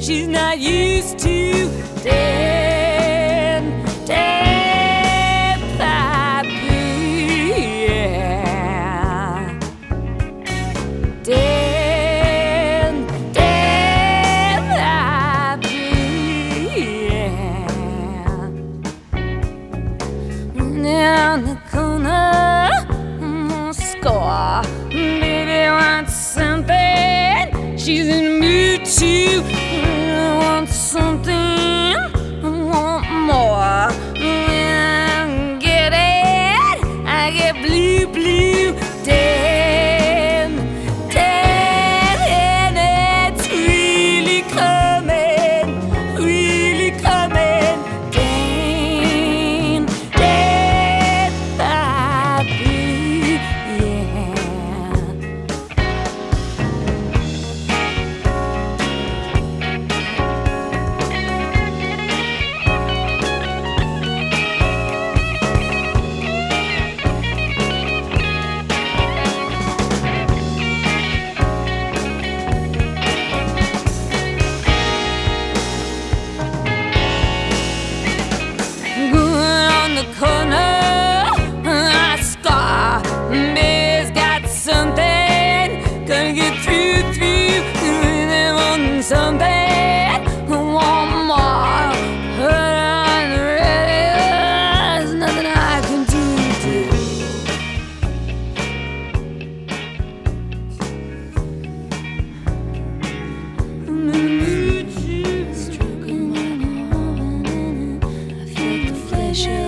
she's not used to dead, dead puppy, yeah. Dead, dead puppy, yeah. Down the corner, score. Baby wants something, she's in the mood to. I want something, I want more. When I get it, I get blue, blue, dead, dead, and it's really coming, really coming, dead, dead puppy, yeah. The corner, I scar. Baby's got something, gonna get through. They want something, I want more. Hurt on the radio, there's nothing I can do. Stroking my arm, I feel the flesh of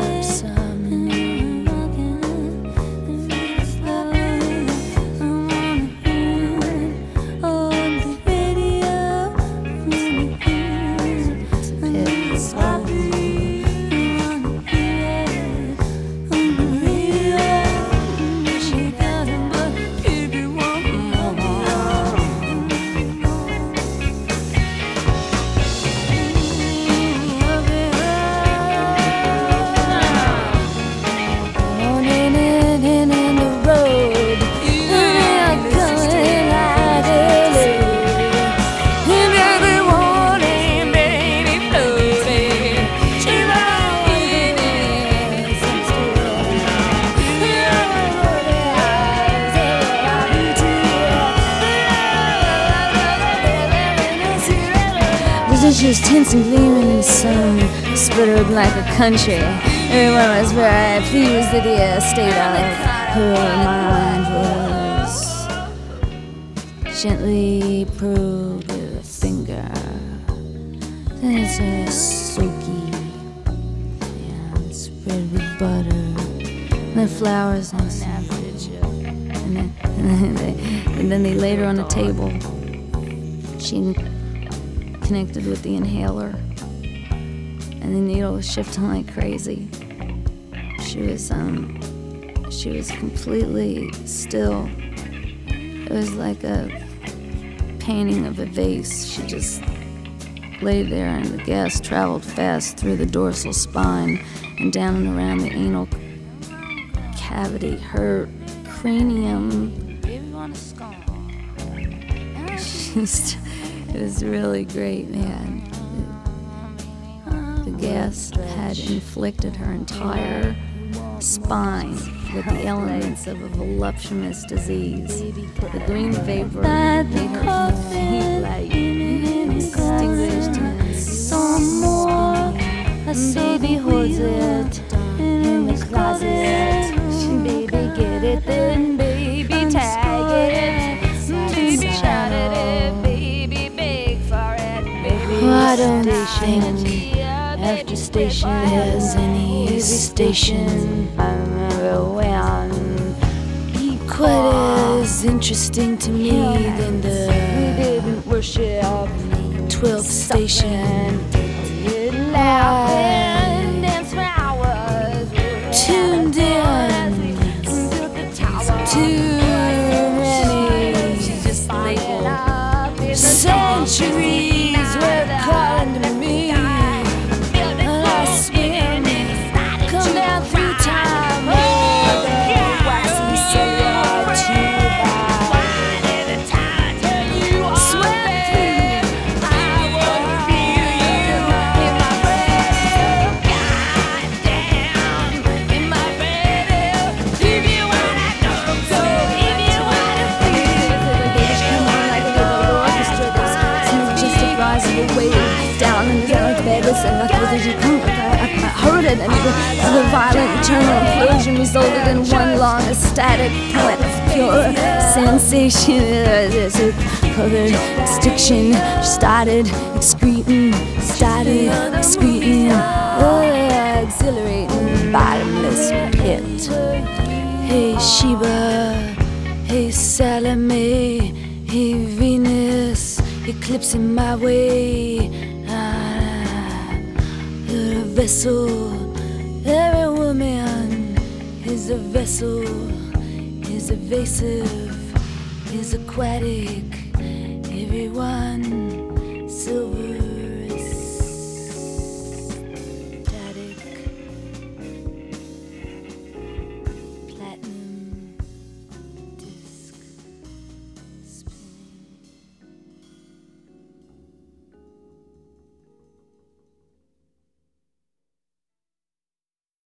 Just tints and gleaming in the sun, sputtered like a country. Everyone was very pleased that the state of her mind was. Gently probed with a finger. Then it's a soaky, and spread with butter. And the flowers and then they laid her on the table. She connected with the inhaler, and the needle was shifting like crazy. She was completely still. It was like a painting of a vase. She just lay there, and the gas traveled fast through the dorsal spine and down and around the anal cavity. Her cranium. It was really great, man. The gas had inflicted her entire spine with the elements of a voluptuous disease. The green vapor made her feet light and extinguished in some more. A baby holds it in the closet. Baby, get it, then baby, tag it. Baby, shout at it. I don't think after station there's any station I'm around quite as interesting to me than the 12th station. Tuned in too many centuries were calling to me. Come down through time. Waxy cellular tube. Sweat through. a wave down in the sound of Vegas, and I heard it, and the violent internal implosion resulted in one long ecstatic point of pure sensation. Covered extinction, started excreting, exhilarating, bottomless pit. Hey Sheba, hey Salome, hey Venus, eclipsing my way. You're a vessel, every woman is a vessel, is evasive, is aquatic. Everyone